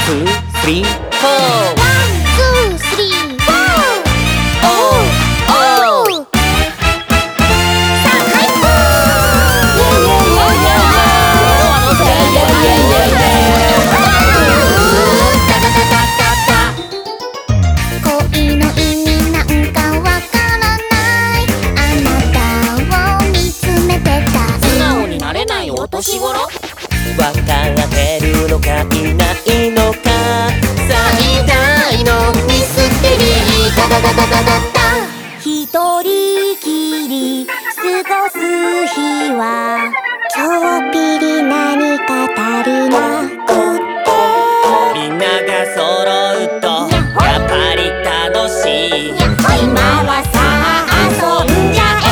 ツースリーフォー。 ワンツースリーフォー。おーさあはい、恋の意味なんかわからない、あなたを見つめてた。 素直になれないお年頃。 わかってるのかいないのか、最大のミステリー。ダダダダダダダ。 一人きり過ごす日はちょっぴり何か足りなくて、 みんなが揃うとやっぱり楽しい。 今はさあ遊んじゃえ。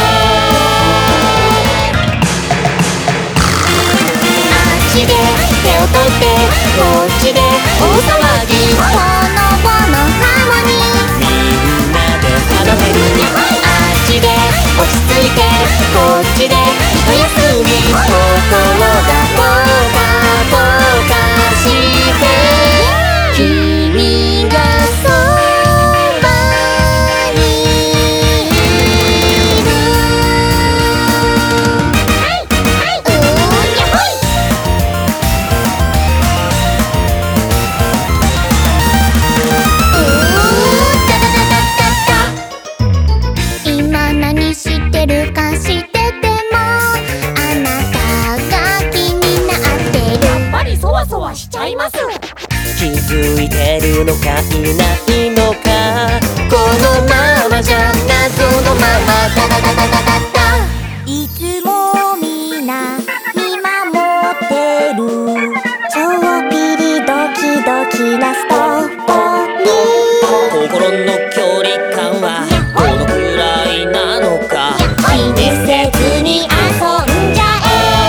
あっちで手を取ってこっちで大騒ぎ、ほのぼのハーモニー。 みんなで奏でる。 あっちで落ち着いてこっちで一休み、心がポカポカして君がそばにいる。はいはいやほい。ダダダダダダ。今何してるかしててもあなたが気になってる。 やっぱりそわそわしちゃいます。 気づいてるのかいないのか、このままじゃ謎のまま。ダダダダダダダ。 いつもみんな見守ってる、ちょっぴりドキドキなストーリー。 心の距離感はどのくらいなのか、 気にせずに遊んじゃえ。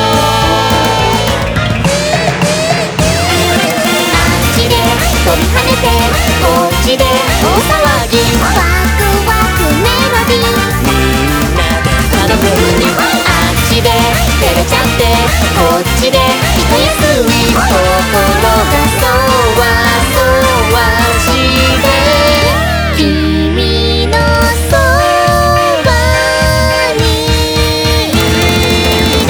あっちで飛び跳ねてこっちで大騒ぎ、ワクワクメロディー。 みんなで奏でる。 あっちで照れちゃってこっちで一休み、心がそわそわして君のそばにいる。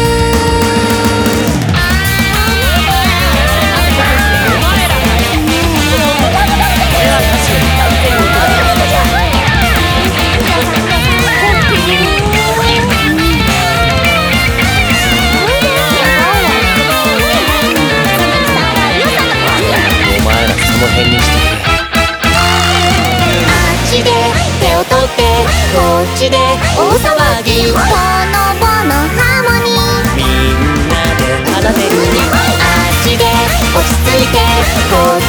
お前らその辺にしてくれ。 あっちで手を取ってこっちで大騒ぎ、ほのぼのハーモニー。 みんなで奏でる。 あっちで落ち着いてこっち